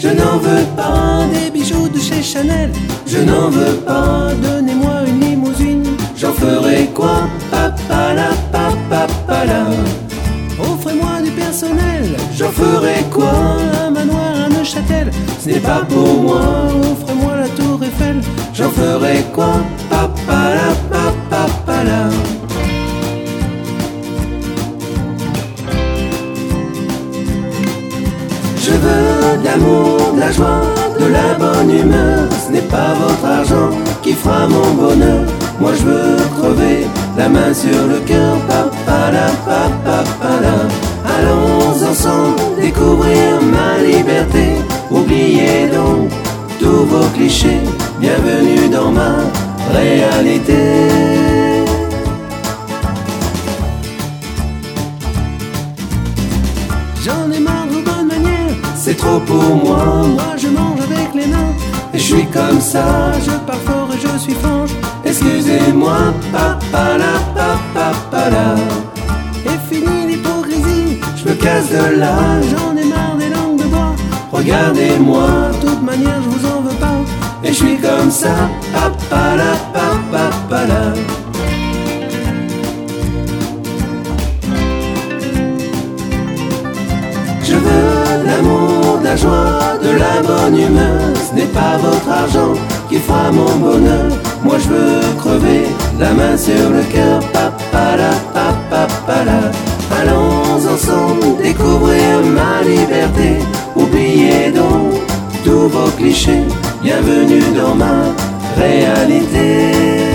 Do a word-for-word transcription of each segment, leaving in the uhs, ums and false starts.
Je n'en veux pas des bijoux de chez Chanel. Je n'en veux pas, donnez-moi une limousine. J'en ferai quoi? Papala, papapala. Offrez-moi du personnel. J'en ferai quoi? Un manoir à Neuchâtel. Ce n'est pas pour moi. Offrez-moi la tour Eiffel. J'en ferai quoi? Papala, papapala. Je veux de l'amour, de la joie, de la bonne humeur. Ce n'est pas votre argent qui fera mon bonheur. Moi je veux crever, la main sur le cœur. Papala, papapala. Allons ensemble découvrir ma liberté. Oubliez donc tous vos clichés. Bienvenue dans ma réalité. J'en ai marre de vos bonnes manières, c'est trop pour moi. Moi je mange avec les nains, et je suis comme ça. Je parle fort et je suis franche, excusez-moi. Papala, papapala. Et fini l'hypocrisie, je me casse de là. J'en ai marre des langues de bois. Regardez-moi, de toute manière je vous en veux pas. Et je suis comme ça. Papala, papapala. Je veux de l'amour, de la joie, de la bonne humeur. Ce n'est pas votre argent qui fera mon bonheur. Moi je veux crever, la main sur le cœur. Papala, papapala. Allons ensemble découvrir ma liberté. Oubliez donc tous vos clichés. Bienvenue dans ma réalité.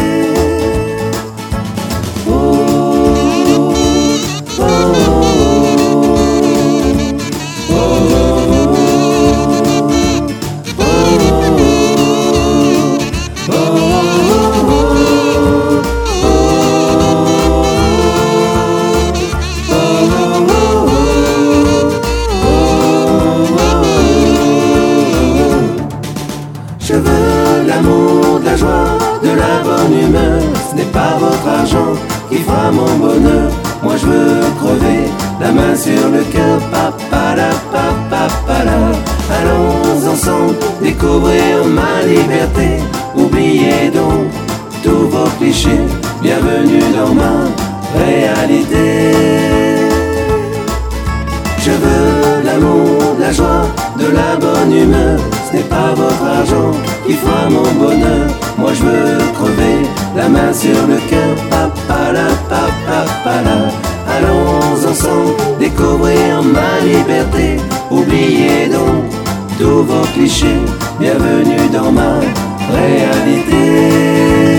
Je veux l'amour, de la joie, de la bonne humeur. Ce n'est pas votre argent qui fera mon bonheur. Moi je veux crever, la main sur le cœur. Papala, papapala. Allons ensemble découvrir ma liberté. Oubliez donc tous vos clichés. Bienvenue dans ma réalité. Je veux l'amour, de la joie, de la bonne humeur. Ce n'est pas votre argent qui fera mon bonheur. Moi je veux crever, la main sur le cœur. Papala, papapala. Allons ensemble découvrir ma liberté. Oubliez donc tous vos clichés. Bienvenue dans ma réalité.